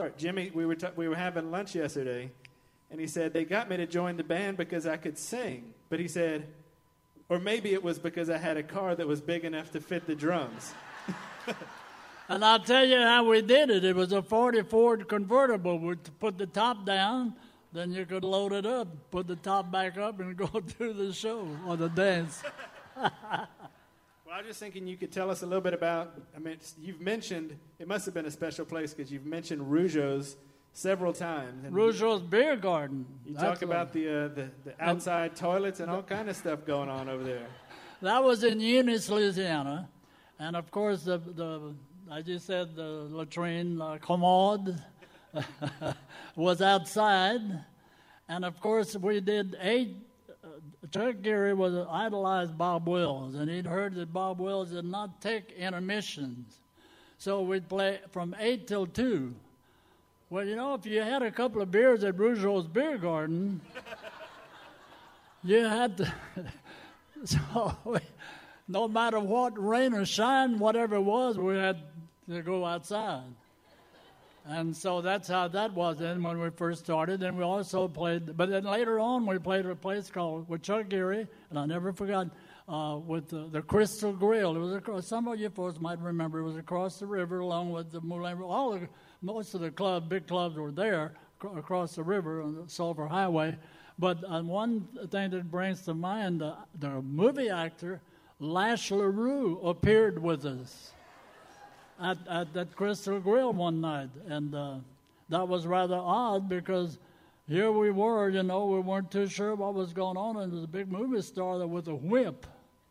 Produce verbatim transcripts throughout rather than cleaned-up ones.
part. Jimmy, we were, t- we were having lunch yesterday, and he said, they got me to join the band because I could sing. But he said, or maybe it was because I had a car that was big enough to fit the drums. And I'll tell you how we did it. It was a forty Ford convertible. We'd put the top down, then you could load it up, put the top back up, and go do the show or the dance. Well, I was just thinking you could tell us a little bit about, I mean, you've mentioned, it must have been a special place because you've mentioned Rougeau's several times. And Rougeau's Beer Garden. You talk about the, uh, the the outside and, toilets and all kind of stuff going on over there. That was in Eunice, Louisiana. And, of course, the, the as you said, the latrine, uh, commode was outside. And, of course, we did eight. Uh, Chuck Geary was idolized Bob Wills, and he'd heard that Bob Wills did not take intermissions. So we'd play from eight till two. Well, you know, if you had a couple of beers at Rougeau's Beer Garden, you had to... so... We, no matter what, rain or shine, whatever it was, we had to go outside. And so that's how that was then when we first started. And we also played, but then later on we played at a place called, with Chuck Geary, and I never forgot, uh, with the, the Crystal Grill. It was across, some of you folks might remember, it was across the river along with the Moulin Rouge. All the, most of the club, big clubs were there ac- across the river on the Sulphur Highway. But uh, one thing that brings to mind, uh, the movie actor, Lash LaRue, appeared with us at, at that Crystal Grill one night. And uh, that was rather odd because here we were, you know, we weren't too sure what was going on, and there was a big movie star there with a whip.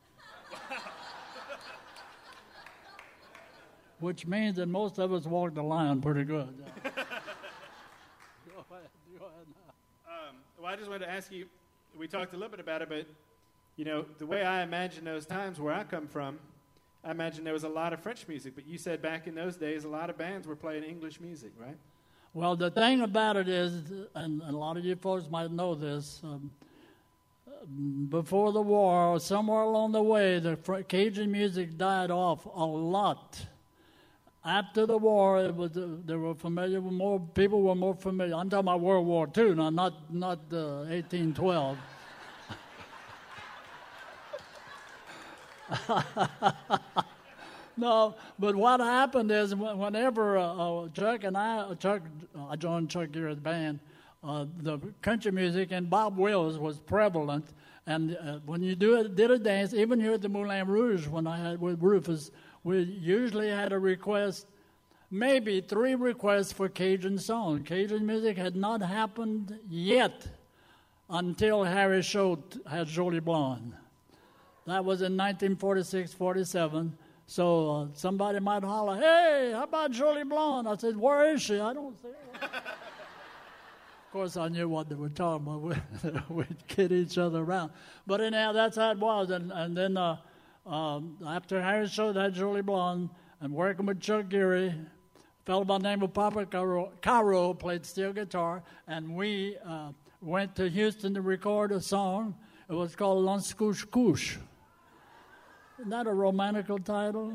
Which means that most of us walked the line pretty good. go ahead, go ahead now. Um, well, I just wanted to ask you, we talked a little bit about it, but you know, the way I imagine those times where I come from, I imagine there was a lot of French music. But you said back in those days, a lot of bands were playing English music, right? Well, the thing about it is, and a lot of you folks might know this, um, before the war, somewhere along the way, the Cajun music died off a lot. After the war, it was uh, they were familiar with more people were more familiar. I'm talking about World War Two, now not not uh, eighteen twelve. No, but what happened is whenever uh, uh, Chuck and I, Chuck, uh, I joined Chuck Geary's band, uh, the country music and Bob Wills was prevalent. And uh, when you do it, did a dance, even here at the Moulin Rouge, when I had with Rufus, we usually had a request, maybe three requests for Cajun songs. Cajun music had not happened yet until Harry Schultz had Jolie Blonde. That was in nineteen forty-six forty-seven. So uh, somebody might holler, "Hey, how about Jolie Blonde?" I said, "Where is she? I don't see her." Of course, I knew what they were talking about. We'd kid each other around. But anyhow, that's how it was. And, and then uh, um, after Harry Schultz had Jolie Blonde and working with Chuck Geary, a fellow by the name of Papa Caro, Caro played steel guitar, and we uh, went to Houston to record a song. It was called "L'Anse Couche Couche." Isn't that a romantical title?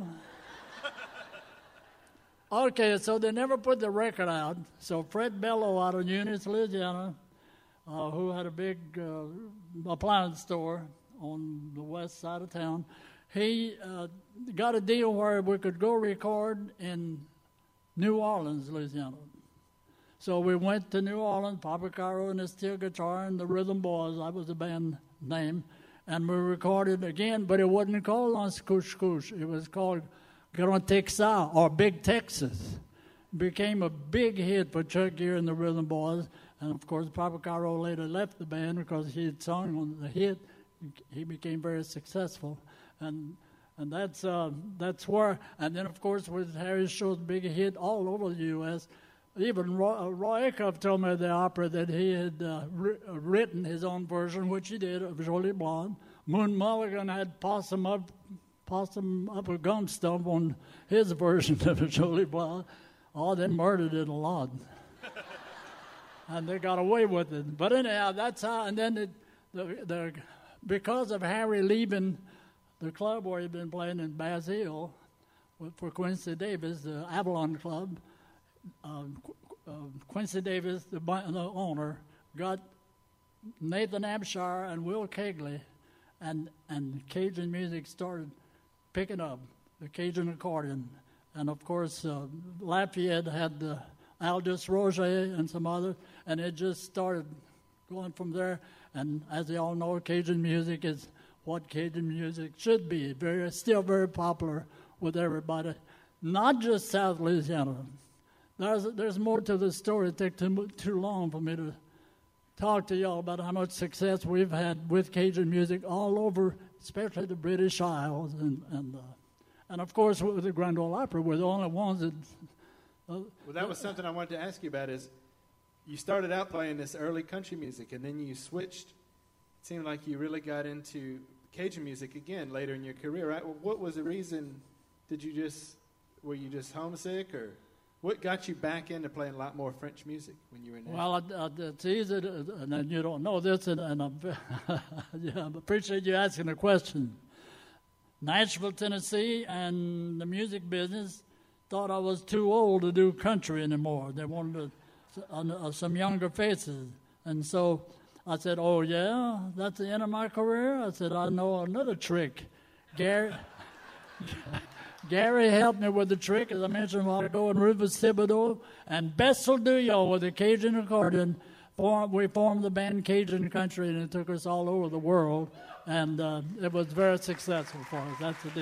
Okay, so they never put the record out. So Fred Bello out of Eunice, Louisiana, uh, who had a big uh, appliance store on the west side of town, he uh, got a deal where we could go record in New Orleans, Louisiana. So we went to New Orleans, Papa Caro and his steel guitar and the Rhythm Boys, that was the band name, and we recorded again, but it wasn't called L'Anse Couche Couche. It was called Grand Texas, or Big Texas. Became a big hit for Chuck Geary and the Rhythm Boys, and of course Papa Caro later left the band because he had sung on the hit. He became very successful, and and that's uh, that's where. And then of course with Harry Schultz's big hit all over the U S Even Roy, uh, Roy Acuff told me at the opera that he had uh, ri- written his own version, which he did, of Jolie Blonde. Moon Mulligan had Possum Up, Possum Up a Gum Stump on his version of Jolie Blonde. Oh, they murdered it a lot. And they got away with it. But anyhow, that's how, and then it, the, the, because of Harry leaving the club where he'd been playing in Bass Hill for Quincy Davis, the Avalon Club, Uh, uh, Quincy Davis, the, the owner, got Nathan Abshire and Will Kegley, and, and Cajun music started picking up, the Cajun accordion. And, of course, uh, Lafayette had the Aldous Roger and some other, and it just started going from there. And as you all know, Cajun music is what Cajun music should be, very, still very popular with everybody, not just South Louisiana. There's, there's more to the story. It takes too, too long for me to talk to y'all about how much success we've had with Cajun music all over, especially the British Isles. And, and, uh, and of course, with the Grand Ole Opry, we're the only ones that... Uh, well, that was something I wanted to ask you about is you started out playing this early country music, and then you switched. It seemed like you really got into Cajun music again later in your career, right? Well, what was the reason? Did you just... Were you just homesick, or... What got you back into playing a lot more French music when you were in Nashville? Well, I, I, it's easy, to, and you don't know this, and, and I'm, yeah, I appreciate you asking the question. Nashville, Tennessee, and the music business thought I was too old to do country anymore. They wanted to, uh, some younger faces. And so I said, oh, yeah, that's the end of my career? I said, I know another trick. Gary... Gary helped me with the trick, as I mentioned a while ago, and Rufus Thibodeau, and Bessel Duyo with the Cajun accordion. Form, we formed the band Cajun Country, and it took us all over the world, and uh, it was very successful for us. That's the deal.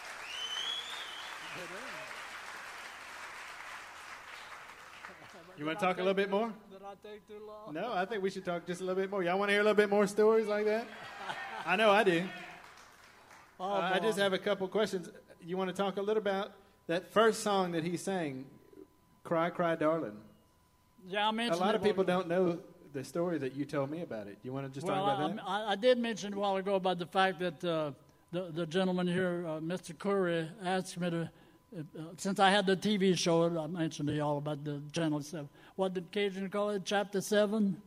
You want to talk a little bit more? Did I take too long? No, I think we should talk just a little bit more. Y'all want to hear a little bit more stories like that? I know I do. Oh, uh, I just have a couple questions. You want to talk a little about that first song that he sang, Cry, Cry, Darling? Yeah, I mentioned a lot it of people while- don't know the story that you told me about it. You want to just well, talk about that? I, I did mention a while ago about the fact that uh, the, the gentleman here, uh, Mister Curry, asked me to, uh, since I had the T V show, I mentioned to y'all about the channel stuff. What did Cajun call it? Chapter seven?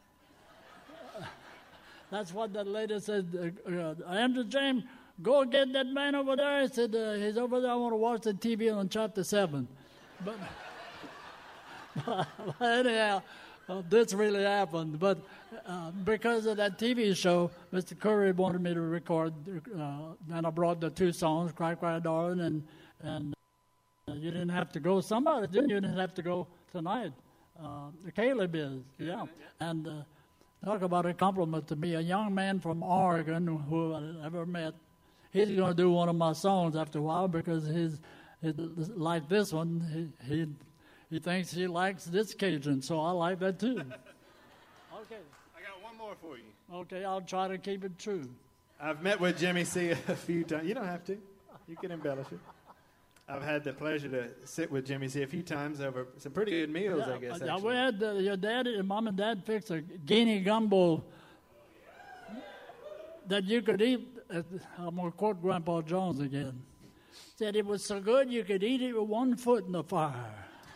That's what that lady said. Uh, uh, Andrew James, go get that man over there. He said, uh, he's over there. I want to watch the T V on chapter seven. But, but anyhow, uh, this really happened. But uh, because of that T V show, Mister Curry wanted me to record, uh, and I brought the two songs, Cry, Cry, Darling, and, and uh, you didn't have to go. Somebody didn't. You didn't have to go tonight. Uh, the Caleb is, yeah. And uh, talk about a compliment to me. A young man from Oregon who I never met, he's going to do one of my songs after a while because he's, he's like this one. He, he he thinks he likes this Cajun, so I like that too. Okay. I got one more for you. Okay, I'll try to keep it true. I've met with Jimmy C a few times. You don't have to. You can embellish it. I've had the pleasure to sit with Jimmy C a few times over some pretty good meals, Yeah, I guess. uh, Actually. we had uh, your dad, your mom and dad fixed a guinea gumbo that you could eat. Uh, I'm going to quote Grandpa Jones again. Said it was so good you could eat it with one foot in the fire.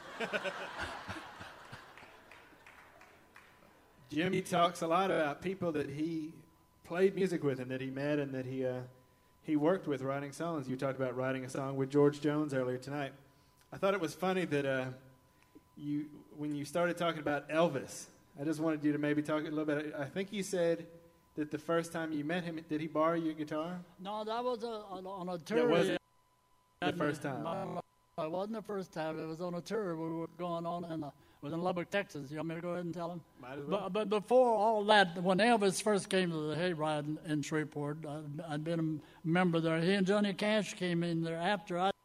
Jimmy talks a lot about people that he played music with and that he met and that he uh, he worked with writing songs. You talked about writing a song with George Jones earlier tonight. I thought it was funny that uh, you when you started talking about Elvis, I just wanted you to maybe talk a little bit. I think you said that the first time you met him, did he borrow your guitar? No, that was a, on, on a tour. That wasn't the first time. No, it wasn't the first time. It was on a tour we were going on, and uh, it was in Lubbock, Texas. You want me to go ahead and tell him? Might as well. But, but before all that, when Elvis first came to the Hayride in, in Shreveport, I'd, I'd been a member there. He and Johnny Cash came in there after I.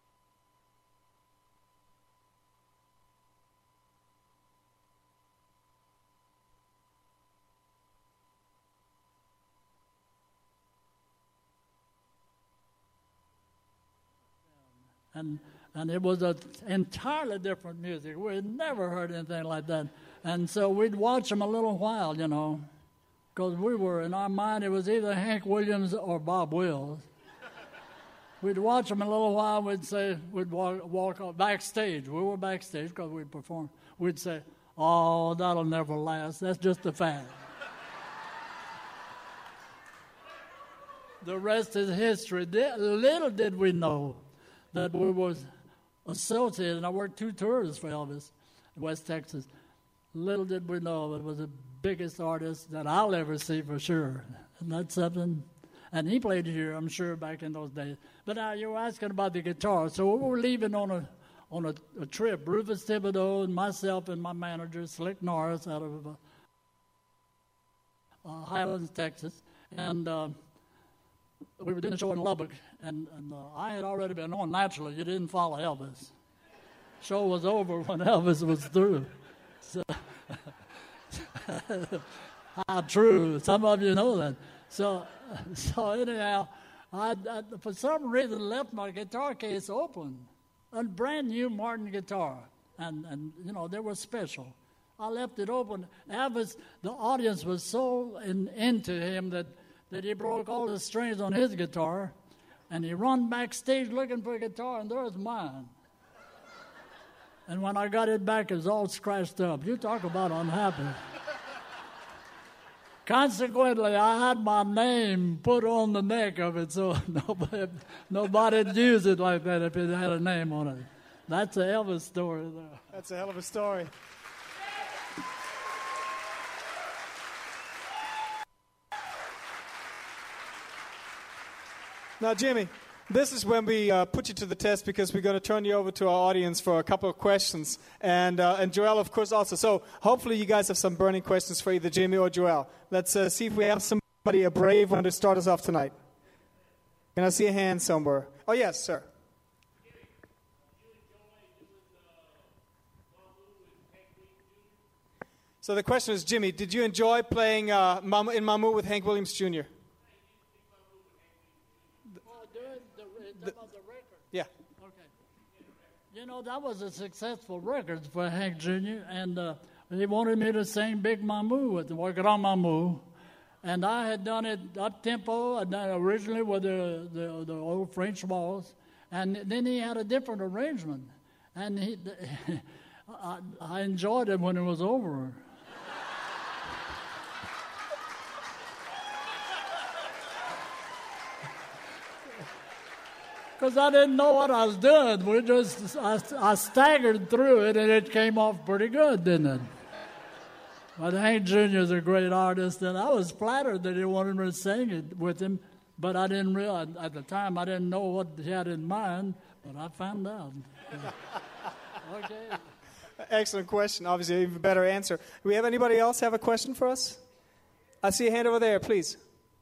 And and it was an entirely different music. We'd never heard anything like that. And so we'd watch them a little while, you know, because we were, in our mind, it was either Hank Williams or Bob Wills. We'd watch them a little while, we'd say, we'd walk, walk backstage. We were backstage because we'd perform. We'd say, oh, that'll never last. That's just a fact. The rest is history. Little did we know that we was associated, and I worked two tours for Elvis, West Texas. Little did we know it was the biggest artist that I'll ever see for sure. And that's something. And he played here, I'm sure, back in those days. But now you were asking about the guitar. So we were leaving on a on a, a trip. Rufus Thibodeau and myself and my manager, Slick Norris, out of uh, uh, Highlands, Texas. And uh, we were doing a show in Lubbock. And, and uh, I had already been on. Naturally, you didn't follow Elvis. Show was over when Elvis was through. So, how true. Some of you know that. So, so anyhow, I, I, for some reason, left my guitar case open. A brand new Martin guitar. And, and you know, they were special. I left it open. Elvis, the audience was so in, into him that, that he broke all the strings on his guitar. And he run backstage looking for a guitar, and there was mine. And when I got it back, it was all scratched up. You talk about unhappy. Consequently, I had my name put on the neck of it, so nobody, nobody'd use it like that if it had a name on it. That's a Elvis story there. That's a hell of a story. Now, Jimmy, this is when we uh, put you to the test because we're going to turn you over to our audience for a couple of questions. And uh, and Joel, of course, also. So hopefully you guys have some burning questions for either Jimmy or Joel. Let's uh, see if we have somebody, a brave one, to start us off tonight. Can I see a hand somewhere? Oh, yes, sir. So the question is, Jimmy, did you enjoy playing uh, in Mamou with Hank Williams Junior? The, the record. Yeah. Okay. You know, that was a successful record for Hank Junior And uh, he wanted me to sing Big Mamou with the Grand Mamou. And I had done it up-tempo, I'd done it originally with the, the, the old French waltz. And then he had a different arrangement. And he, I, I enjoyed it when it was over. Because I didn't know what I was doing. We just, I, I staggered through it, and it came off pretty good, didn't it? But Hank Junior is a great artist, and I was flattered that he wanted me to sing it with him, but I didn't realize, at the time, I didn't know what he had in mind, but I found out. Okay. Excellent question. Obviously, even better answer. Do we have anybody else have a question for us? I see a hand over there, please.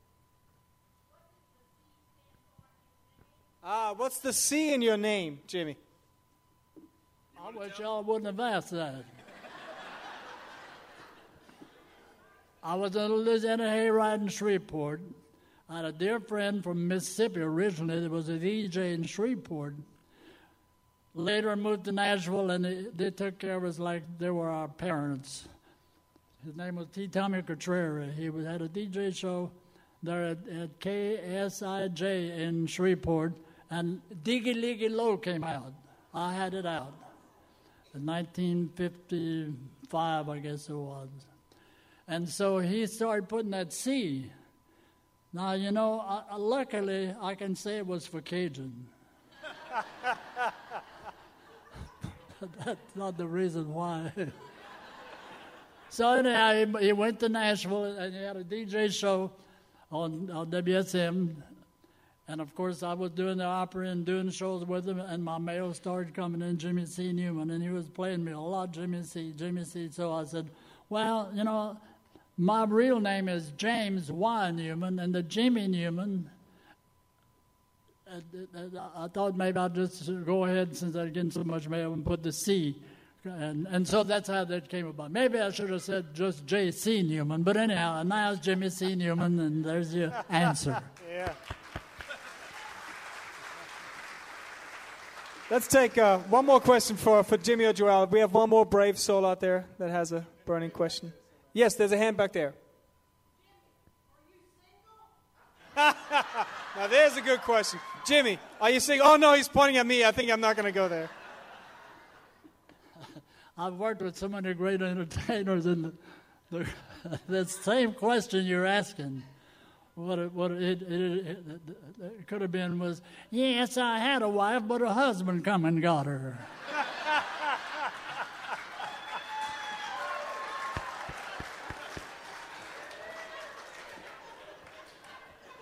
Ah, what's the C in your name, Jimmy? I wish y'all wouldn't have asked that. I was in Louisiana hayride in Shreveport. I had a dear friend from Mississippi originally that was a D J in Shreveport. Later I moved to Nashville, and they, they took care of us like they were our parents. His name was T. Tommy Cotrera. He was, had a D J show there at, at K S I J in Shreveport. And Diggy Liggy Low came out. I had it out. In nineteen fifty-five, I guess it was. And so he started putting that C. Now, you know, I, I, luckily, I can say it was for Cajun. That's not the reason why. So anyhow, he, he went to Nashville, and he had a D J show on, on W S M. And, of course, I was doing the opera and doing shows with him, and my mail started coming in, Jimmy C. Newman, and he was playing me a lot, Jimmy C., Jimmy C. So I said, well, you know, my real name is James Y. Newman, and the Jimmy Newman, uh, uh, I thought maybe I'd just go ahead, since I'd getting so much mail, and put the C. And, and so that's how that came about. Maybe I should have said just J C. Newman, but anyhow, now it's Jimmy C. Newman, and there's your answer. Yeah. Let's take uh, one more question for, for Jimmy or Joel. We have one more brave soul out there that has a burning question. Yes, there's a hand back there. Now, there's a good question. Jimmy, are you single? Oh, no, he's pointing at me. I think I'm not going to go there. I've worked with so many great entertainers, and the, the, the same question you're asking. What it, what it, it, it, it could have been was, yes, I had a wife, but her husband come and got her.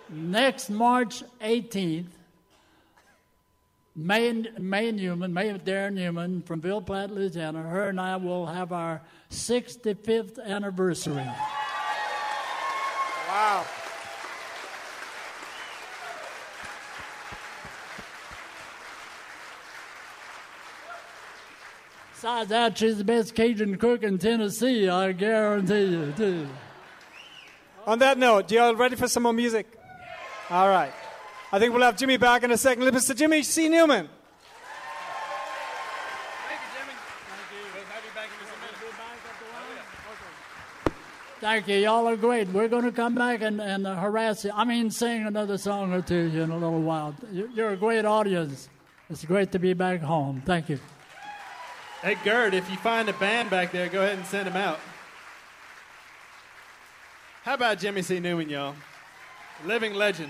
next March eighteenth, May, May Newman, May Darren Newman from Ville Platte, Louisiana, her and I will have our sixty-fifth anniversary. Wow. Besides that, she's the best Cajun cook in Tennessee, I guarantee you, too. On that note, you all ready for some more music? All right. I think we'll have Jimmy back in a second. Mister Jimmy C. Newman. Thank you, Jimmy. Thank you. We'll have you back in just a minute. Thank you. Y'all are great. We're going to come back and, and uh, harass you. I mean, sing another song or two in a little while. You're a great audience. It's great to be back home. Thank you. Hey, Gerd, if you find a band back there, go ahead and send them out. How about Jimmy C. Newman, y'all? Living legend.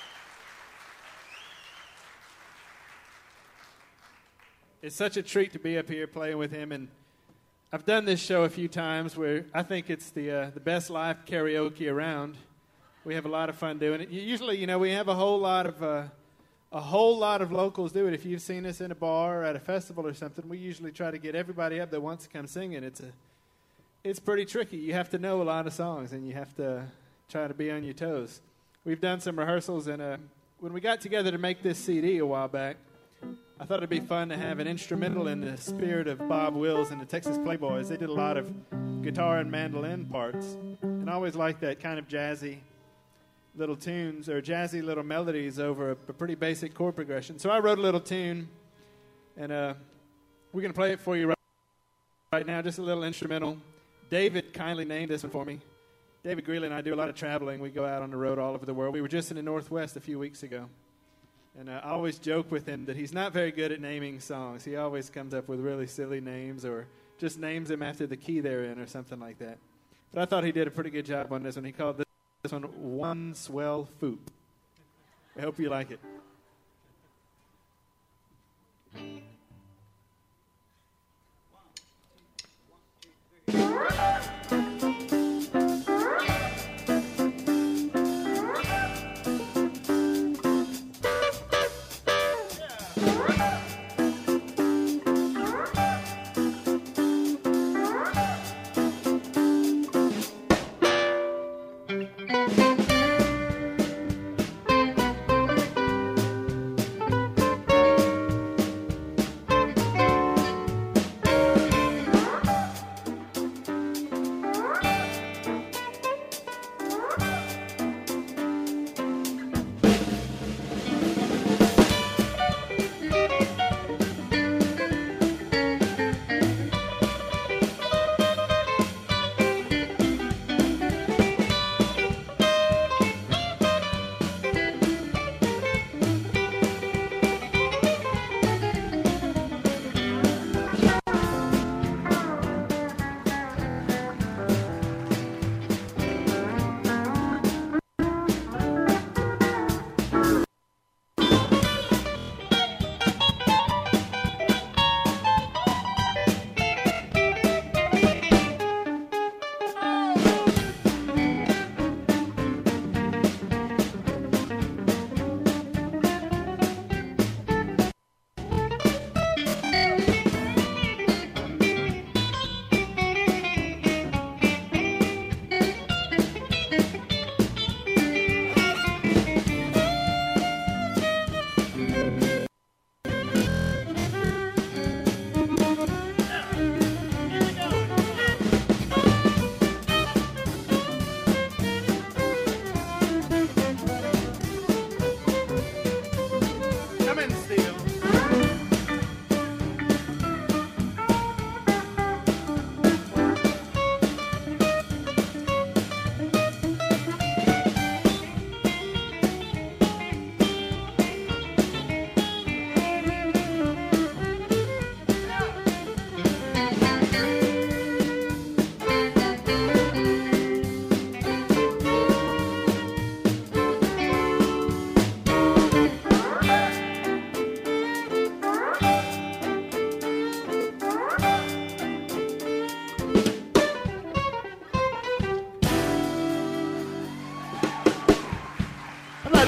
It's such a treat to be up here playing with him, and I've done this show a few times where I think it's the uh, the best live karaoke around. We have a lot of fun doing it. Usually, you know, we have a whole lot of uh, a whole lot of locals do it. If you've seen us in a bar or at a festival or something, we usually try to get everybody up that wants to come singing. It's a it's pretty tricky. You have to know a lot of songs, and you have to try to be on your toes. We've done some rehearsals, and uh, when we got together to make this C D a while back, I thought it'd be fun to have an instrumental in the spirit of Bob Wills and the Texas Playboys. They did a lot of guitar and mandolin parts, and I always liked that kind of jazzy little tunes or jazzy little melodies over a, a pretty basic chord progression. So I wrote a little tune, and uh, we're going to play it for you right, right now, just a little instrumental. David kindly named this one for me. David Greeley and I do a lot of traveling. We go out on the road all over the world. We were just in the Northwest a few weeks ago. And uh, I always joke with him that he's not very good at naming songs. He always comes up with really silly names or just names them after the key they're in or something like that. But I thought he did a pretty good job on this one. He called this, this one One Swell Foop. I hope you like it.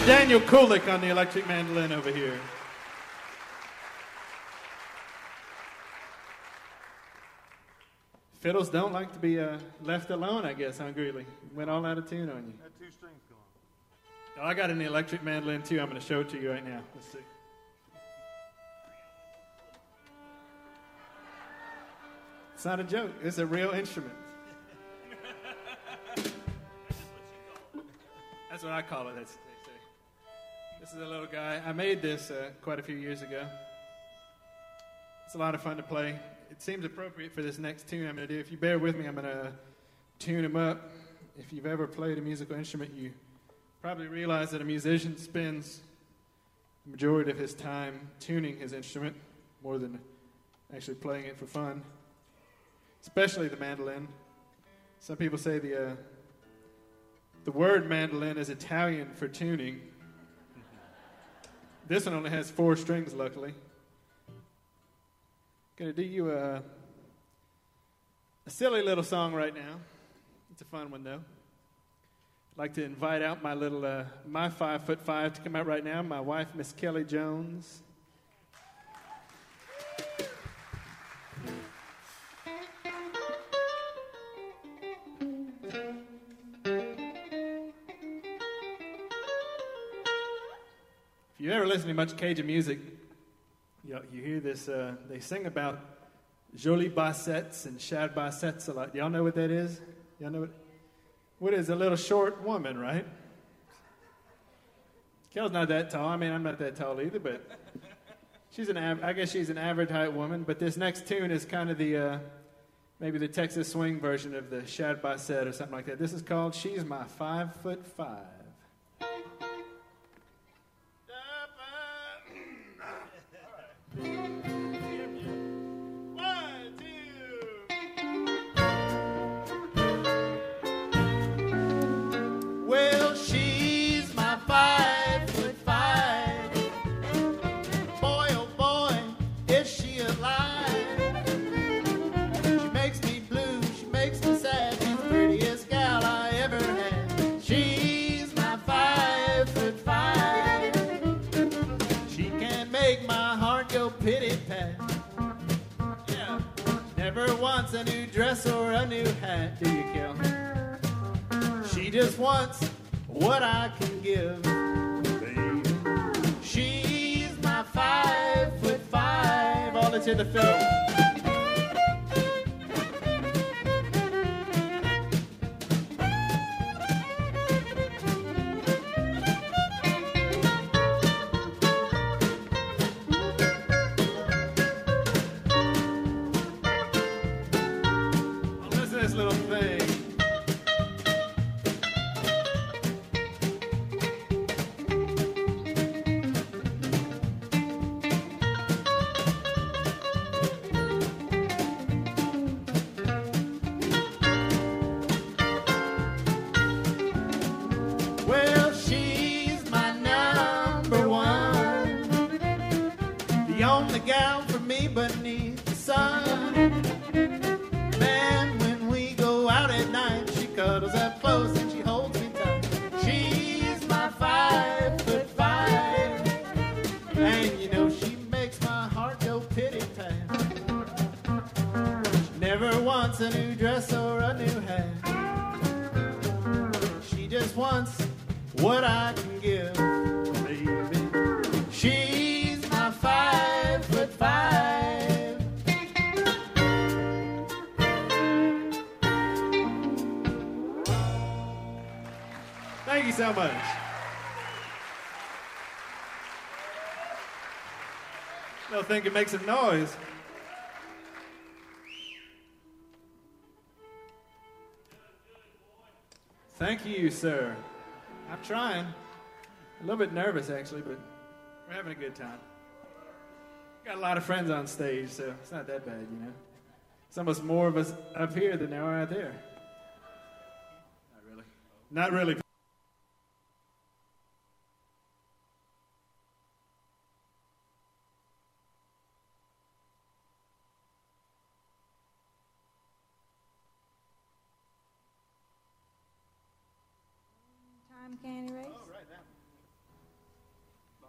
about Daniel Kulik on the electric mandolin over here? Fiddles don't like to be uh, left alone, I guess, huh, Greeley? Went all out of tune on you. Had two strings going. Oh, I got an electric mandolin, too. I'm going to show it to you right now. Let's see. It's not a joke. It's a real instrument. That's what I call it, that's, they say. This is a little guy. I made this uh, quite a few years ago. It's a lot of fun to play. It seems appropriate for this next tune I'm going to do. If you bear with me, I'm going to tune him up. If you've ever played a musical instrument, you probably realize that a musician spends the majority of his time tuning his instrument more than actually playing it for fun, especially the mandolin. Some people say the uh, the word mandolin is Italian for tuning. This one only has four strings, luckily. Gonna do you a, a silly little song right now. It's a fun one, though. I'd like to invite out my little, uh, my five foot five to come out right now. My wife, Miss Kelly Jones. If you ever listen to much Cajun music, you, you hear this, uh, they sing about jolie bassettes and chad bassettes a lot. Y'all know what that is? Y'all know what? What is a little short woman, right? Kel's not that tall. I mean, I'm not that tall either, but she's an, av- I guess she's an average height woman. But this next tune is kind of the, uh, maybe the Texas swing version of the chad bassette or something like that. This is called She's My Five Foot Five. Wants a new dress or a new hat, do you, Kel? She just wants what I can give, baby. She's my five foot five. All that's in the fiddle. A new dress or a new hat. She just wants what I can give, baby. She's my five foot five. Thank you so much. They'll think it makes some noise. Thank you, sir. I'm trying. A little bit nervous, actually, but we're having a good time. Got a lot of friends on stage, so it's not that bad, you know. It's almost more of us up here than there are out there. Not really. Not really. Candy Race? Oh, right, that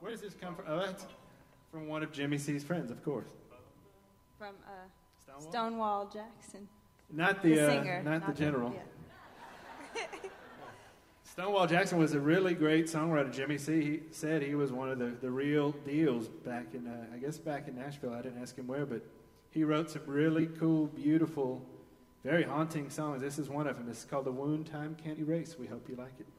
Where does this come from? Oh, that's from one of Jimmy C's friends, of course. From uh, Stonewall? Stonewall Jackson. Not the, The uh, singer, not, not the the- general. yeah. Stonewall Jackson was a really great songwriter. Jimmy C. He said he was one of the, the real deals back in, uh, I guess back in Nashville. I didn't ask him where, but he wrote some really cool, beautiful, very haunting songs. This is one of them. This is called The Wound Time Can't Erase. We hope you like it.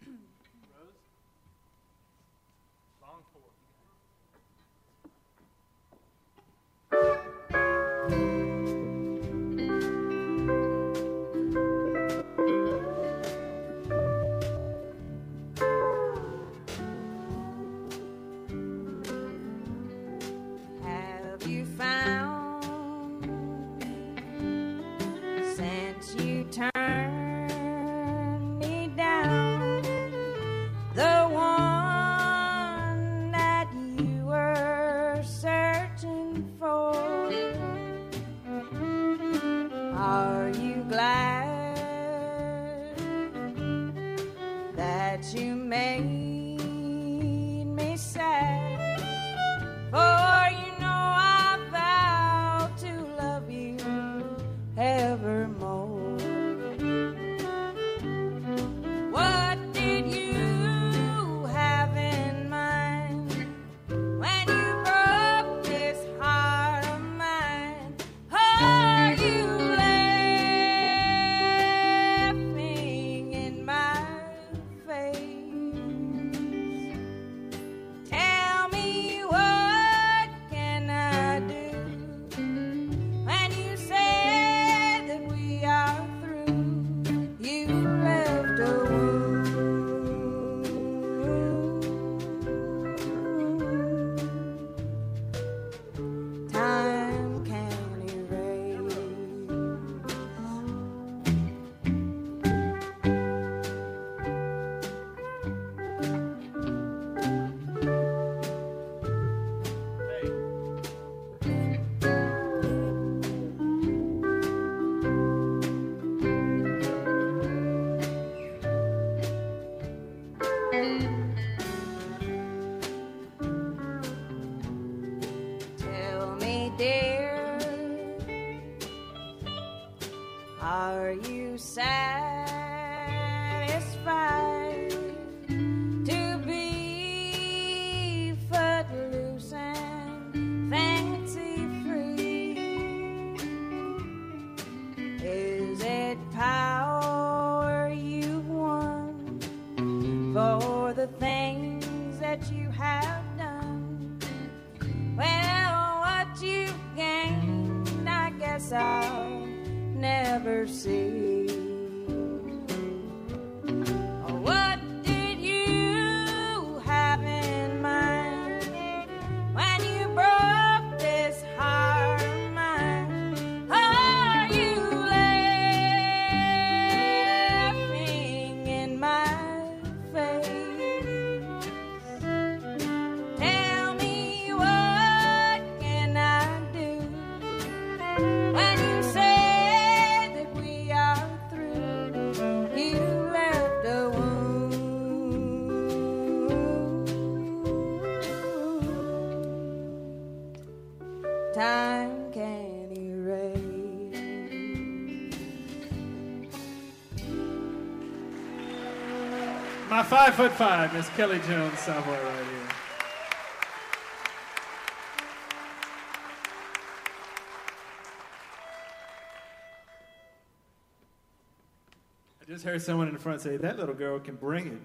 Have you found since you turned me down the one that you were searching for? Are you glad that you made me sad? For you know I vow to love you evermore. What did you have in mind when you broke this heart of mine? Are you laughing in my face? Tell me, what can I do when you say that we are through? You left a wound. Time can't erase. Tell me, dear, are you satisfied to be footloose and fancy free? Is it power you won for the things that you have done? Well, what you gained, I guess I'll never see. What did you have in mind when you broke this heart of mine? Are you laughing in my face? Tell me, what can I do when you say that we are through? You left a wound. Time can't erase. My five foot five, Miss Kelly Jones, somewhere right here. I just heard someone in the front say, that little girl can bring it.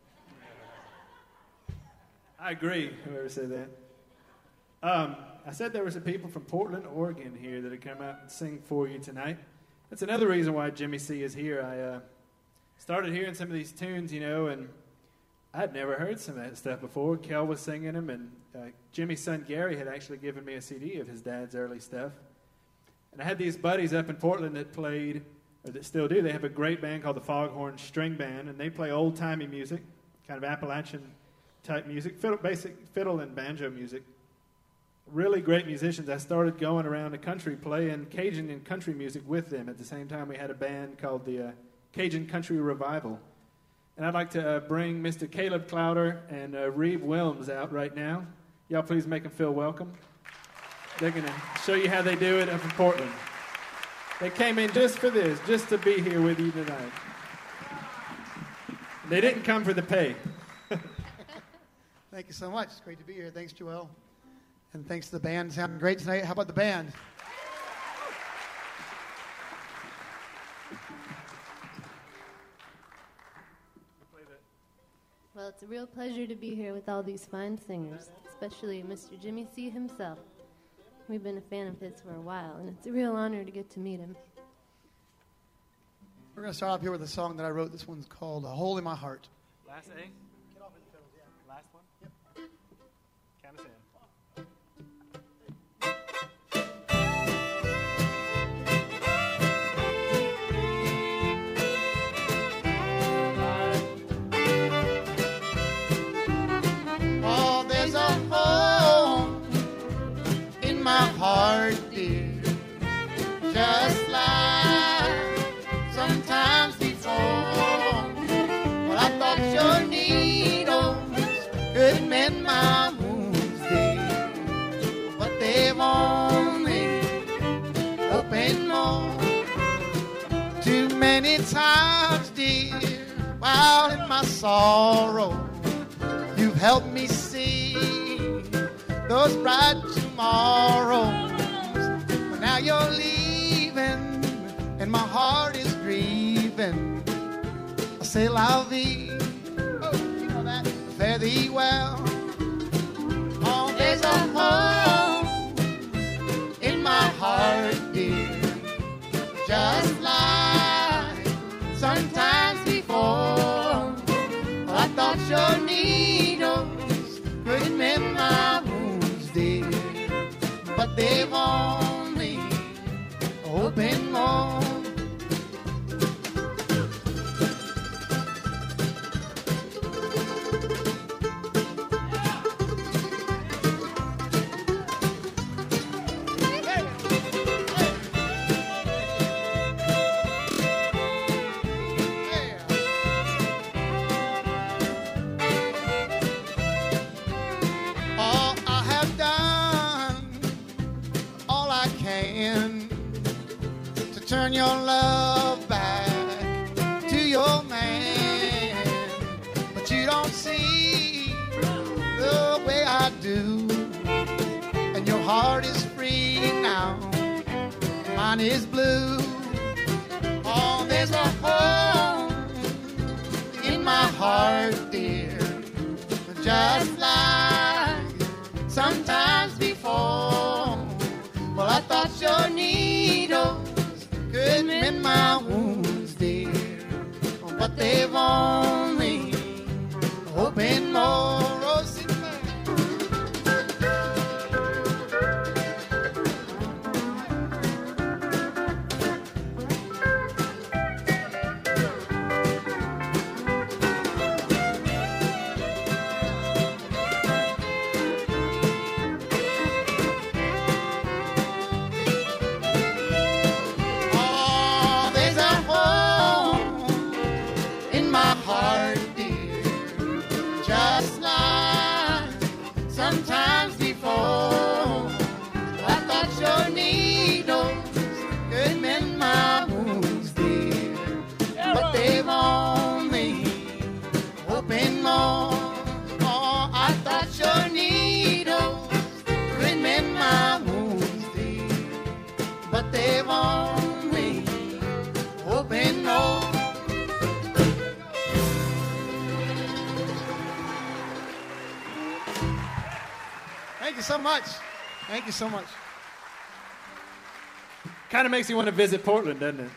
I agree, whoever said that. Um, I said there were some people from Portland, Oregon here that had come out and sing for you tonight. That's another reason why Jimmy C is here. I uh, started hearing some of these tunes, you know, and I'd never heard some of that stuff before. Kel was singing them, and uh, Jimmy's son Gary had actually given me a C D of his dad's early stuff. And I had these buddies up in Portland that played, or that still do. They have a great band called the Foghorn String Band, and they play old-timey music, kind of Appalachian-type music, fiddle, basic fiddle and banjo music. Really great musicians. I started going around the country playing Cajun and country music with them. At the same time, we had a band called the uh, Cajun Country Revival. And I'd like to uh, bring Mister Caleb Clowder and uh, Reeve Wilms out right now. Y'all please make them feel welcome. They're going to show you how they do it up in Portland. They came in just for this, just to be here with you tonight. They didn't come for the pay. Thank you so much. It's great to be here. Thanks, Joel. And thanks to the band. Sounding great tonight. How about the band? Well, it's a real pleasure to be here with all these fine singers, especially Mister Jimmy C. himself. We've been a fan of his for a while, and it's a real honor to get to meet him. We're going to start off here with a song that I wrote. This one's called A Hole in My Heart. Last A? Get off in the fiddles, yeah. Last one? Yep. Count us in. Oh, there's a hole in my heart, dear, just like sometimes before. Well, I thought your needles could mend my wounds, dear, but they've only opened more. Too many times, dear, while in my sorrow, you've helped me see those bright tomorrows. But now you're leaving, and my heart is grieving. I say, la vie, oh, you know that, fare thee well. Oh, there's a hole in my heart, dear, just like sometimes before. Well, I thought your needles could mend my wounds, dear, but they've only opened more. Turn your love back to your man, but you don't see the way I do, and your heart is free now, mine is blue. Oh, there's a hole in my heart, dear, just like sometimes before. Well, I thought your needles could mend my wounds, dear, but they've only opened more. Oh, sit back. Sometimes before, I thought your needles could mend my wounds, dear, but they've only opened more. Oh, I thought your needles could mend my wounds, dear, but they've only opened more. Thank you so much. Thank you so much. Kind of makes you want to visit Portland, doesn't it?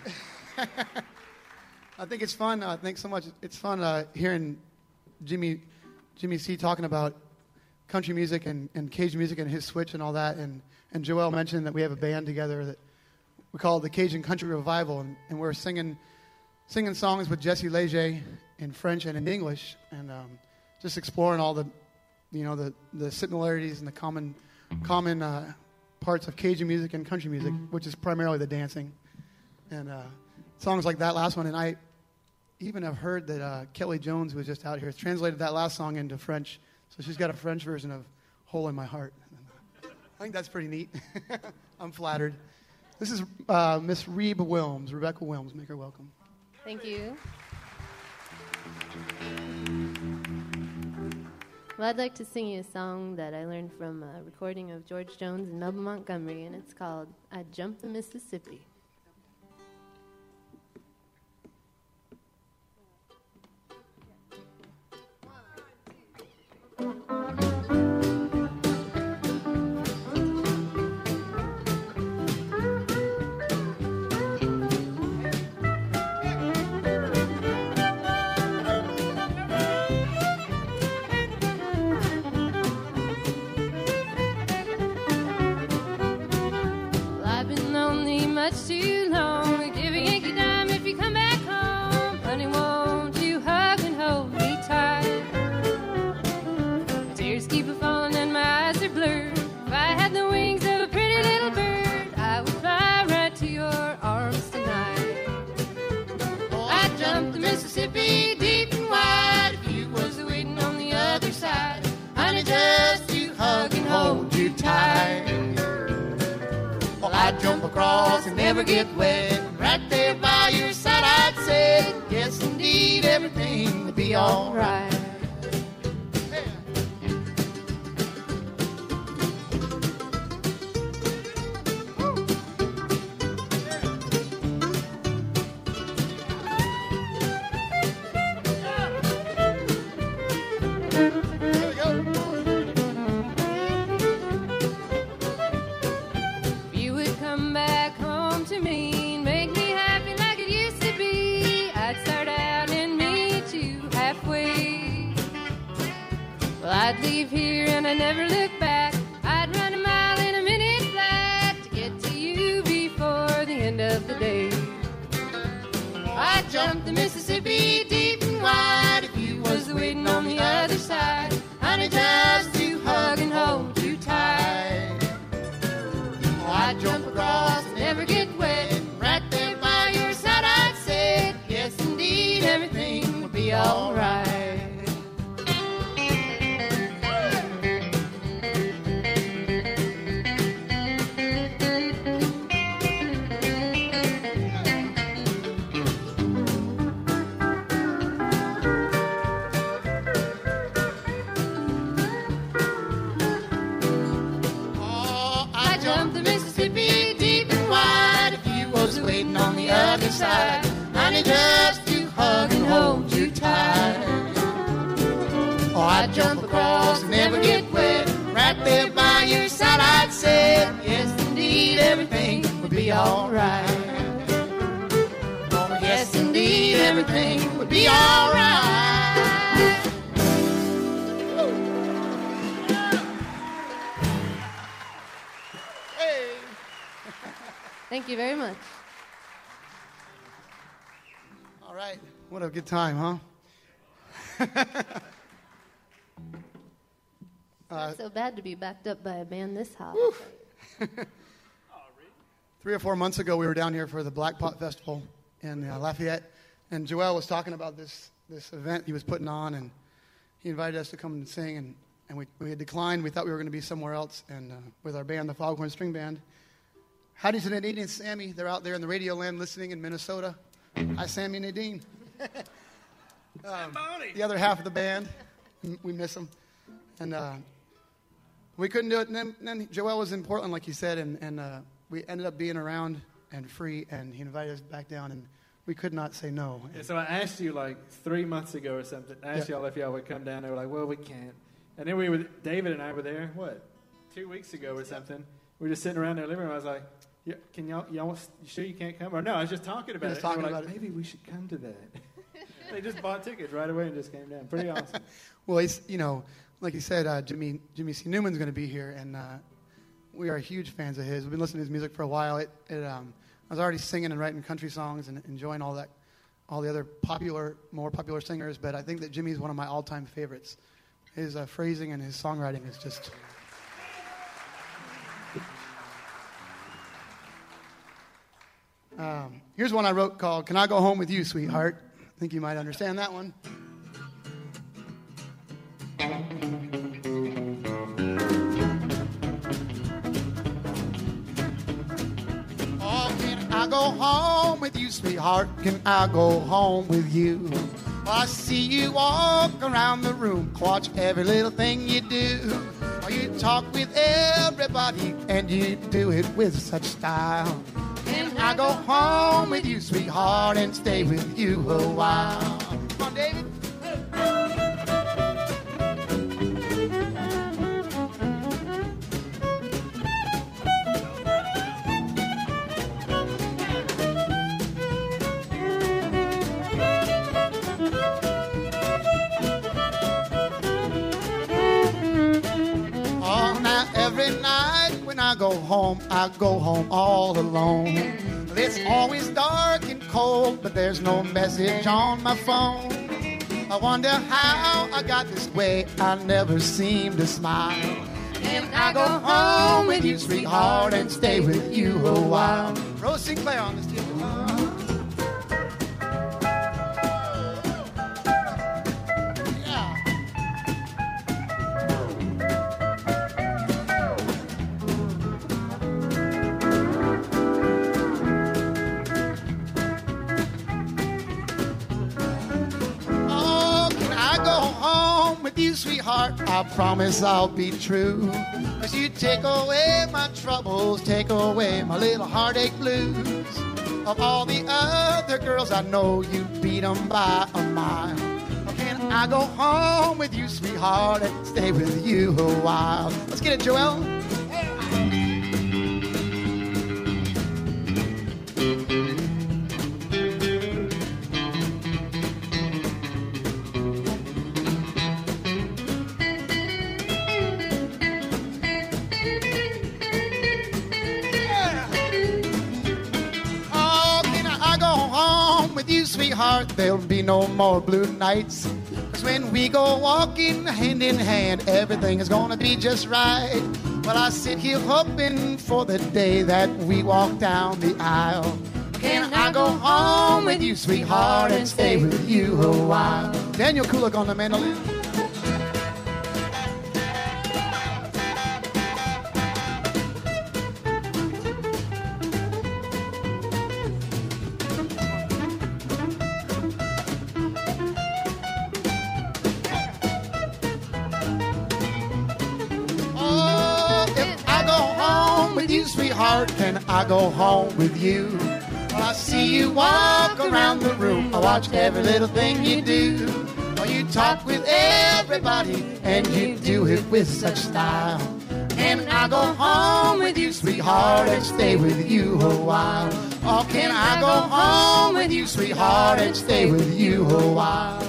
I think it's fun. I think so much. It's fun uh, hearing Jimmy, Jimmy C. talking about country music and, and Cajun music and his switch and all that. And, and Joel mentioned that we have a band together that we call the Cajun Country Revival, and, and we're singing singing songs with Jesse Leger in French and in English, and um, just exploring all the, you know, the, the similarities and the common common uh, parts of Cajun music and country music, which is primarily the dancing. And uh, songs like that last one, and I even have heard that uh, Kelly Jones, who was just out here, has translated that last song into French. So she's got a French version of Hole in My Heart. I think that's pretty neat. I'm flattered. This is uh, Miss Reba Wilms, Rebecca Wilms. Make her welcome. Thank you. Well, I'd like to sing you a song that I learned from a recording of George Jones and Melba Montgomery, and it's called I Jumped the Mississippi. Much too long. Give a Yankee dime if you come back home. Honey, won't you hug and hold me tight? My tears keep a falling and my eyes are blurred. If I had the wings of a pretty little bird, I would fly right to your arms tonight. I jumped the Mississippi deep and wide. If you was waiting on the other side, honey, just to hug and hold you tight. I'd jump across and never get wet. Right there by your side I'd say, yes indeed, everything will be alright. I'd leave here and I never look back. I'd run a mile in a minute flat to get to you before the end of the day. I'd jump the Mississippi deep and wide if you was waiting on the other side. Honey, just to hug and hold you tight. Oh, I'd jump across and never get wet. Right there by your side I'd say, yes indeed, everything will be alright. Side. Honey, just to hug and hold you tight. Oh, I'd jump across and never get wet. Right there by your side I'd say, yes indeed, everything would be alright. Oh, yes indeed, everything would be alright. Hey. Thank you very much. All right. What a good time, huh? uh, Not so bad to be backed up by a band this hot. Three or four months ago, we were down here for the Black Pot Festival in uh, Lafayette, and Joel was talking about this this event he was putting on, and he invited us to come and sing, and, and we, we had declined. We thought we were going to be somewhere else, and uh, with our band, the Foghorn String Band. Howdy to Nadine and Sammy. They're out there in the radio land listening in Minnesota. Hi, Sammy and Nadine. um, the other half of the band, we miss them. And uh, we couldn't do it. And then, then Joel was in Portland, like he said, and, and uh, we ended up being around and free, and he invited us back down, and we could not say no. Yeah, so I asked you like three months ago or something. I asked Yeah. y'all if y'all would come down. They were like, well, we can't. And then we were, David and I were there, what, two weeks ago or something. We were just sitting around their living room. I was like, yeah, can y'all, y'all, you sure you can't come? Or no, I was just talking about Just it. talking they were about like, it. maybe we should come to that. They just bought tickets right away and just came down. Pretty awesome. Well, he's, you know, like he said, uh, Jimmy Jimmy C. Newman's going to be here, and uh, we are huge fans of his. We've been listening to his music for a while. It, it, um, I was already singing and writing country songs and enjoying all that, all the other popular, more popular singers, but I think that Jimmy's one of my all-time favorites. His uh, phrasing and his songwriting is just... Um, here's one I wrote called "Can I Go Home with You, Sweetheart?" think you might understand that one. Oh, can I go home with you, sweetheart? Can I go home with you? I see you walk around the room, watch every little thing you do. Oh, you talk with everybody, and you do it with such style. Can I go home with you, sweetheart, and stay with you a while? Come on, David. I go home, I go home all alone. It's always dark and cold, but there's no message on my phone. I wonder how I got this way, I never seem to smile. And I go home with you, sweetheart, and stay with you a while. Rose Sinclair on this team. Sweetheart, I promise I'll be true. 'Cause you take away my troubles, take away my little heartache blues. Of all the other girls I know, you beat them by a mile. Can I go home with you, sweetheart, and stay with you a while? Let's get it, Joel. Sweetheart, there'll be no more blue nights. 'Cause when we go walking hand in hand, everything is gonna be just right. Well, I sit here hoping for the day that we walk down the aisle. Can I go home with you, sweetheart, and stay with you a while? Daniel Kulik on the mandolin. Sweetheart, can I go home with you? Well, I see you walk around the room, I watch every little thing you do. Oh, you talk with everybody, and you do it with such style. Can I go home with you, sweetheart, and stay with you a while? Oh, can I go home with you, sweetheart, and stay with you a while?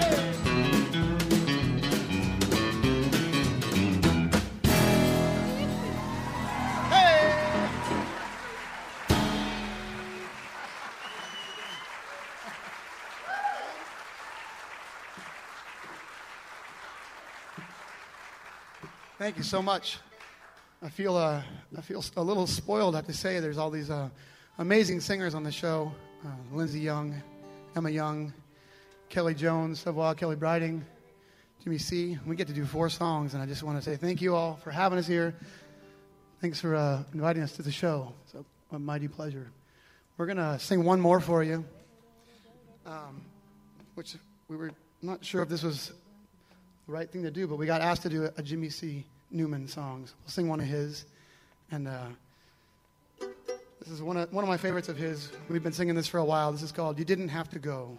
Thank you so much. I feel uh, I feel a little spoiled, I have to say. There's all these uh, amazing singers on the show. Uh, Lindsey Young, Emma Young, Kelly Jones, Savoie, Kelly Briding, Jimmy C. We get to do four songs, and I just want to say thank you all for having us here. Thanks for uh, inviting us to the show. It's a, a mighty pleasure. We're going to sing one more for you, um, which we were not sure if this was the right thing to do, but we got asked to do a, a Jimmy C. Newman song. So we'll sing one of his, and uh, this is one of one of my favorites of his. We've been singing this for a while. This is called "You Didn't Have to Go."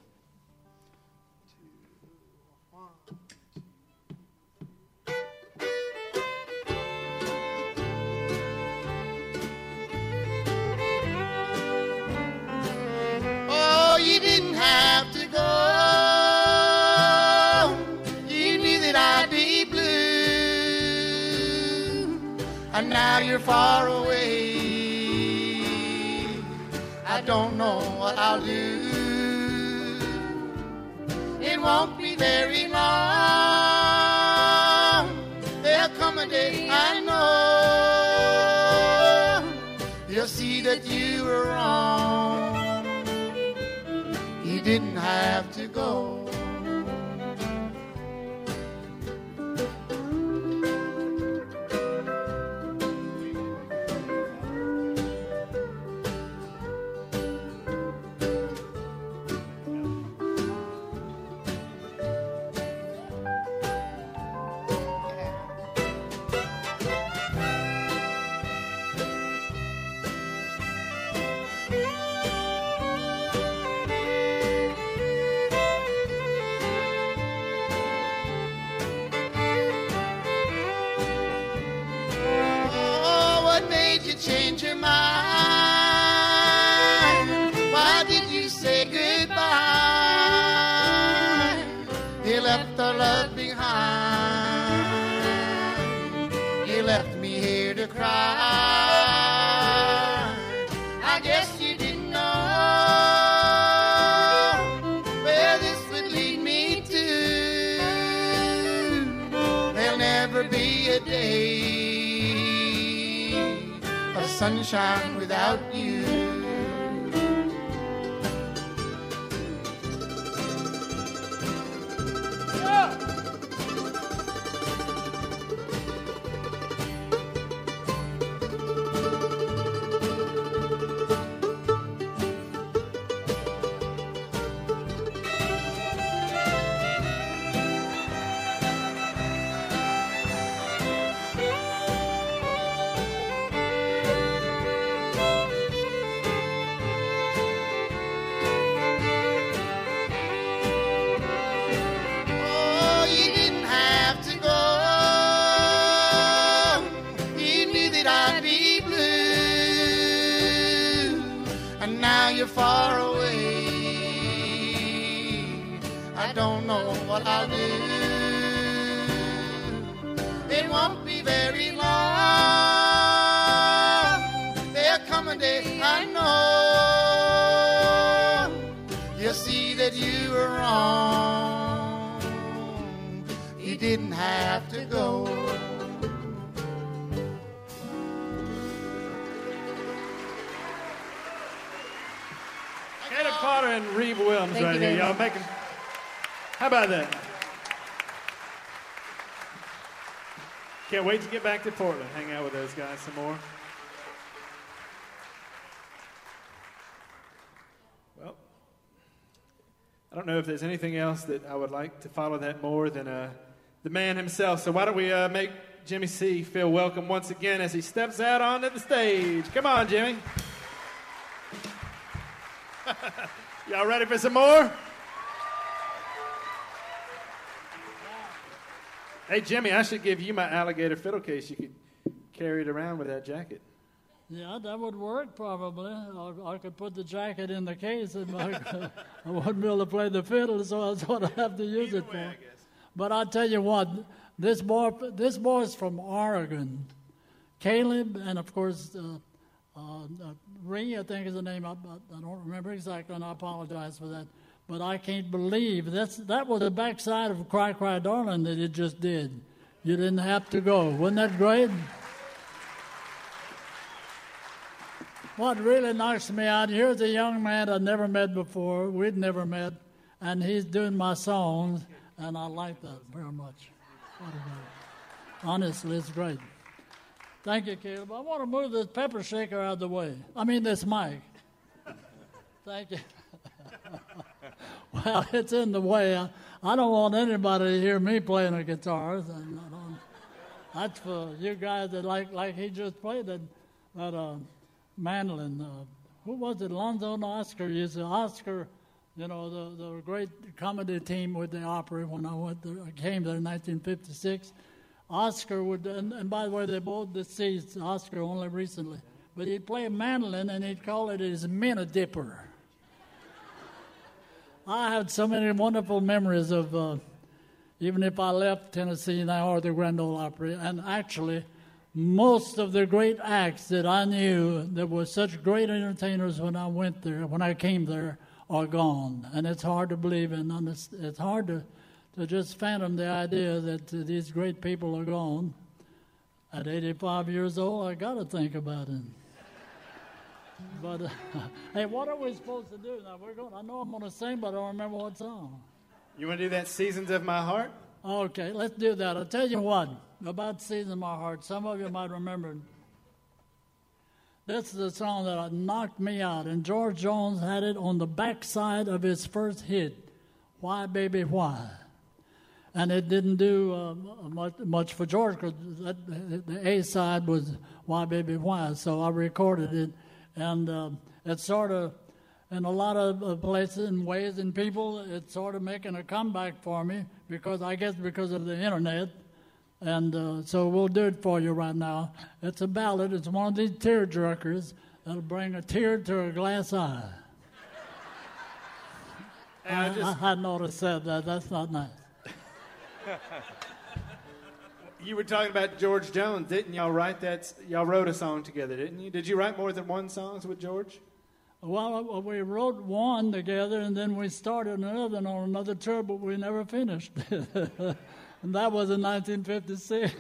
Oh, you didn't have to go. You knew that I'd be blue. And now you're far away. I don't know what I'll do. It won't be very long. There'll come a day, I know, you'll see that you were wrong. You You didn't have to go. Change your mind. Why did you say goodbye? You left our love behind. You left me here to cry. I guess you didn't know where this would lead me to. There'll never be a day of sunshine without you. Yeah. You're far away. I don't know what I'll do. It won't be very long. There'll come a day, I know, you'll see that you were wrong. You didn't have to go. Caleb Carter and Reba Williams Thank right you here. very Y'all much. making. How about that? Can't wait to get back to Portland. Hang out with those guys some more. Well, I don't know if there's anything else that I would like to follow that more than uh, the man himself. So why don't we uh, make Jimmy C feel welcome once again as he steps out onto the stage. Come on, Jimmy. Y'all ready for some more? Hey, Jimmy, I should give you my alligator fiddle case. You could carry it around with that jacket. Yeah, that would work probably. I, I could put the jacket in the case and I, I wouldn't be able to play the fiddle, so that's what I have to use it for. Way, I guess. But I'll tell you what, this boy, this boy's from Oregon. Caleb, and of course, uh, uh, uh, Ring, I think is the name. I, I don't remember exactly, and I apologize for that. But I can't believe that's that was the backside of Cry Cry Darling that it just did. You didn't have to go. Wasn't that great? What really knocks me out, here's a young man I'd never met before. We'd never met, and he's doing my songs, and I like that very much. What about it? Honestly, it's great. Thank you, Caleb. I want to move this pepper shaker out of the way. I mean, this mic. Thank you. Well, it's in the way. I, I don't want anybody to hear me playing the guitars. And I don't, that's for you guys that like, like he just played that, that uh, mandolin. Uh, who was it? Alonzo and Oscar used to. Oscar, you know, the, the great comedy team with the Opry when I went there, I came there in nineteen fifty-six. Oscar would, and, and by the way, they both deceased, Oscar only recently, but he'd play a mandolin and he'd call it his minute dipper. I had so many wonderful memories of, uh, even if I left Tennessee now or the Grand Ole Opry, and actually most of the great acts that I knew that were such great entertainers when I went there, when I came there, are gone. And it's hard to believe and understand. It's hard to to just fathom the idea that uh, these great people are gone. At eighty-five years old, I got to think about it. But uh, hey, what are we supposed to do now? We're going. I know I'm going to sing, but I don't remember what song. You want to do that Seasons of My Heart? Okay, let's do that. I'll tell you what about Seasons of My Heart. Some of you might remember. This is a song that knocked me out, and George Jones had it on the backside of his first hit, "Why Baby Why," and it didn't do uh, much, much for George because the A side was "Why Baby Why," so I recorded it, and uh, it's sort of in a lot of uh, places and ways and people, it's sort of making a comeback for me because I guess because of the internet. And uh, so we'll do it for you right now. It's a ballad. It's one of these tear jerkers that'll bring a tear to a glass eye. And I, I, just, I hadn't ought to said that. That's not nice. you were talking about George Jones, didn't y'all write that? Y'all wrote a song together, didn't you? Did you write more than one songs with George? Well, we wrote one together, and then we started another on another tour, but we never finished. And that was in nineteen fifty-six.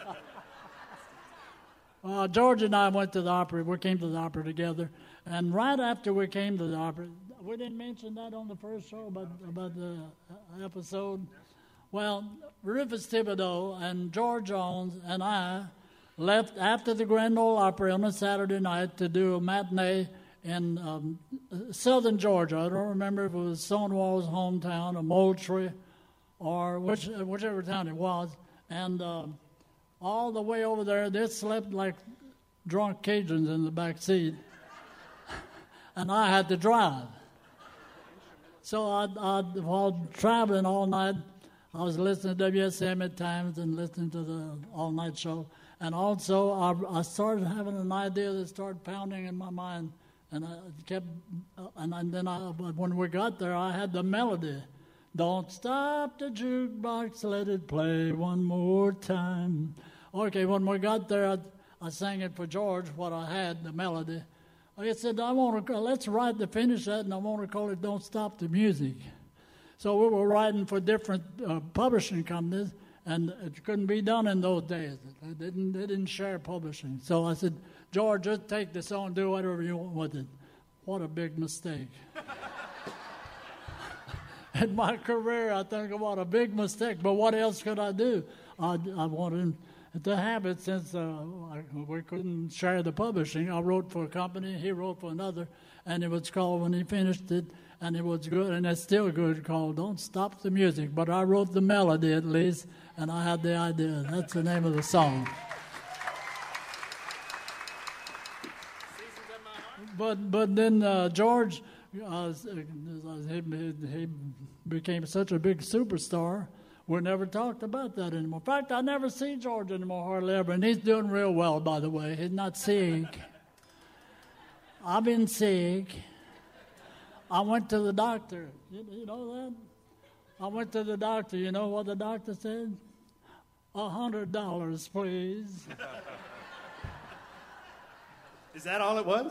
uh, George and I went to the opera. We came to the opera together. And right after we came to the opera, we didn't mention that on the first show about, about the episode. Well, Rufus Thibodeau and George Jones and I left after the Grand Ole Opry on a Saturday night to do a matinee in um, southern Georgia. I don't remember if it was Stonewall's hometown or Moultrie, or which, whichever town it was, and uh, all the way over there, they slept like drunk Cajuns in the back seat, and I had to drive. So I, I, while traveling all night, I was listening to W S M at times and listening to the all-night show, and also I, I started having an idea that started pounding in my mind, and I kept, and, and then I, when we got there, I had the melody. Don't stop the jukebox, let it play one more time. Okay, when we got there, I, I sang it for George, what I had, the melody. I said, I want to, let's write to finish that, and I want to call it Don't Stop the Music. So we were writing for different uh, publishing companies, and it couldn't be done in those days. They didn't, they didn't share publishing. So I said, George, just take the song, do whatever you want with it. What a big mistake. In my career, I think about a big mistake, but what else could I do? I, I wanted to have it since uh, I, we couldn't share the publishing. I wrote for a company, he wrote for another, and it was called, when he finished it, and it was good, and it's still good, called Don't Stop the Music. But I wrote the melody at least, and I had the idea. That's the name of the song. But, but then uh, George... Uh, he, he became such a big superstar, we never talked about that anymore. In fact, I never see George anymore, hardly ever, and he's doing real well, by the way. He's not sick. I've been sick. I went to the doctor. You, you know that? I went to the doctor. You know what the doctor said? A hundred dollars, please. Is that all it was?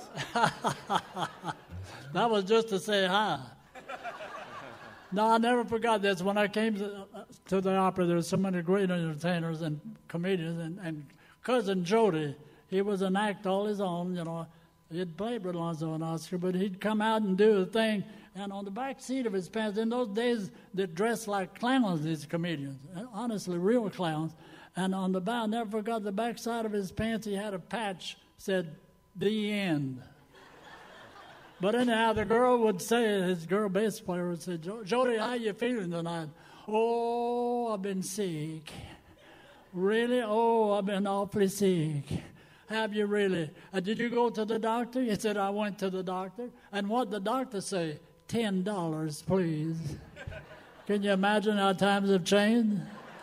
That was just to say hi. No, I never forgot this. When I came to, uh, to the opera, there were so many great entertainers and comedians, and, and Cousin Jody, he was an act all his own, you know. He'd played with Lonzo and Oscar, but he'd come out and do a thing, and on the back seat of his pants, in those days, they dressed like clowns, these comedians, honestly, real clowns. And on the back, I never forgot the back side of his pants, he had a patch said, "The End." But anyhow, the girl would say, his girl bass player would say, "Jody, how you feeling tonight?" "Oh, I've been sick." "Really? Oh, I've been awfully sick." "Have you really? Uh, did you go to the doctor?" He said, "I went to the doctor." "And what did the doctor say?" Ten dollars, please." Can you imagine how times have changed?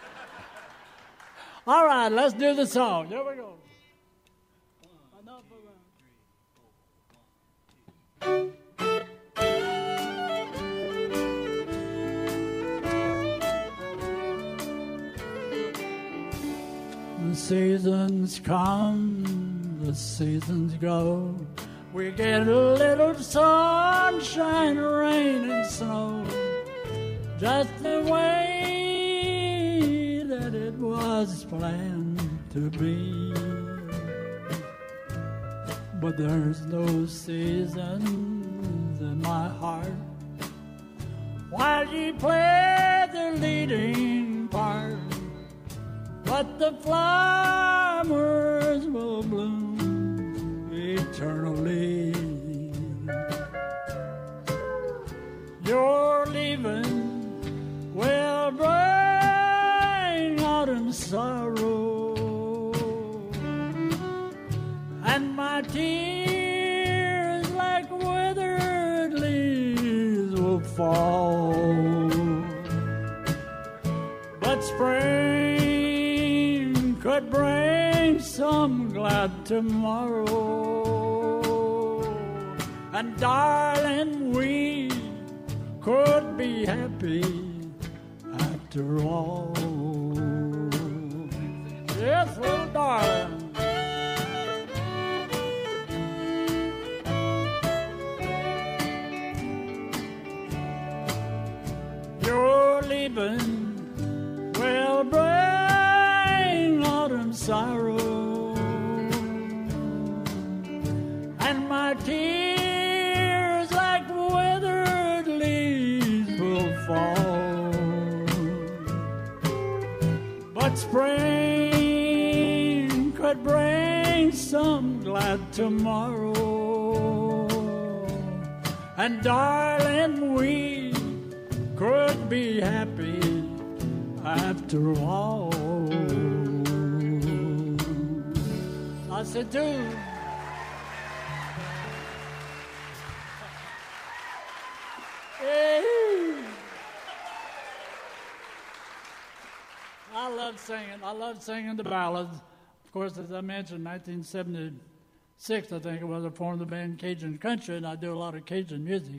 All right, let's do the song. Here we go. Enough of that. The seasons come, the seasons go. We get a little sunshine, rain, and snow, just the way that it was planned to be. but there's no seasons in my heart. While you play the leading part, but the flowers will bloom eternally. Your leaving will bring autumn sorrow, and my tears like withered leaves will fall. But spring could bring some glad tomorrow, and darling, we could be happy after all. Yes, little darling. Your leaving will bring autumn sorrow, and my tears like withered leaves will fall. But spring could bring some glad tomorrow, and darling, we could be happy after all. I said, too. Hey. I love singing. I love singing the ballads. Of course, as I mentioned, nineteen seventy-six, I think it was, I formed the band Cajun Country, and I do a lot of Cajun music.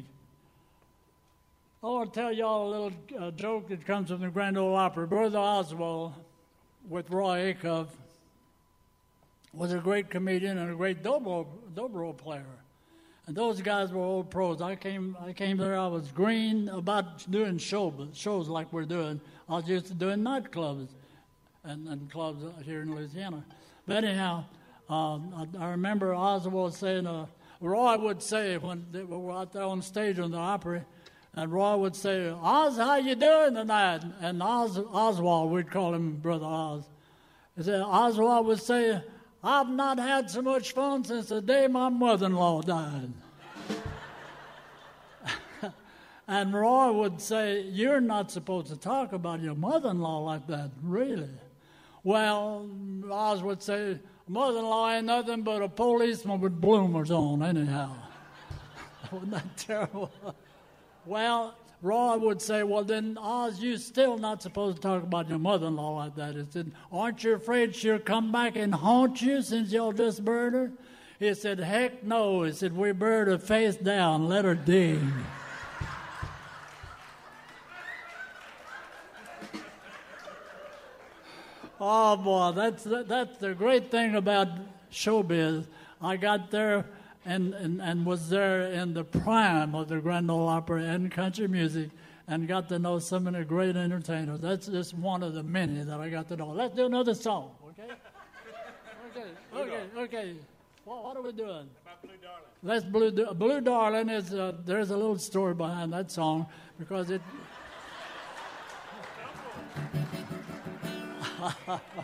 I want to tell y'all a little uh, joke that comes from the Grand Ole Opry. Brother Oswald, with Roy Acuff, was a great comedian and a great dobro, dobro player. And those guys were old pros. I came I came there, I was green about doing show, shows like we're doing. I was used to doing nightclubs and, and clubs here in Louisiana. But anyhow, um, I, I remember Oswald saying, uh, Roy would say when they were out there on stage on the Opry, and Roy would say, Oz, how you doing tonight? And Oz, Oswald, we'd call him Brother Oz. He said, Oswald would say, I've not had so much fun since the day my mother-in-law died. And Roy would say, you're not supposed to talk about your mother-in-law like that, really. Well, Oz would say, mother-in-law ain't nothing but a policeman with bloomers on, anyhow. Wasn't that terrible? Well, Roy would say, well, then, Oz, you're still not supposed to talk about your mother-in-law like that. He said, aren't you afraid she'll come back and haunt you since y'all just buried her? He said, heck no. He said, we buried her face down. Let her dig. Oh, boy, that's, that's the great thing about showbiz. I got there and, and, and was there in the prime of the Grand Ole Opry and country music and got to know so many great entertainers. That's just one of the many that I got to know. Let's do another song, okay? Okay, okay, okay. Well, what are we doing? About Blue Darling. That's Blue, Blue Darling. Is, uh, there's a little story behind that song because it...